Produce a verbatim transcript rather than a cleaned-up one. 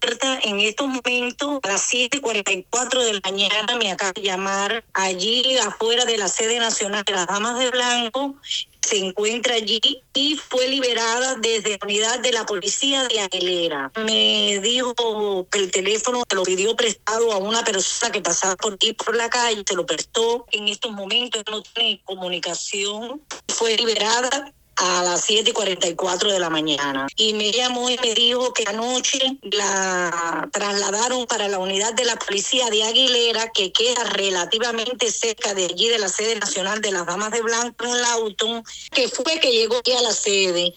En estos momentos, a las siete y cuarenta y cuatro de la mañana, me acaba de llamar allí afuera de la sede nacional de las Damas de Blanco. Se encuentra allí y fue liberada desde la unidad de la policía de Aguilera. Me dijo que el teléfono se lo pidió prestado a una persona que pasaba por aquí por la calle, se lo prestó. En estos momentos no tiene comunicación. Fue liberada a las siete y cuarenta y cuatro de la mañana. Y me llamó y me dijo que anoche la trasladaron para la unidad de la policía de Aguilera, que queda relativamente cerca de allí, de la sede nacional de las Damas de Blanco, en el auto, que fue que llegó aquí a la sede.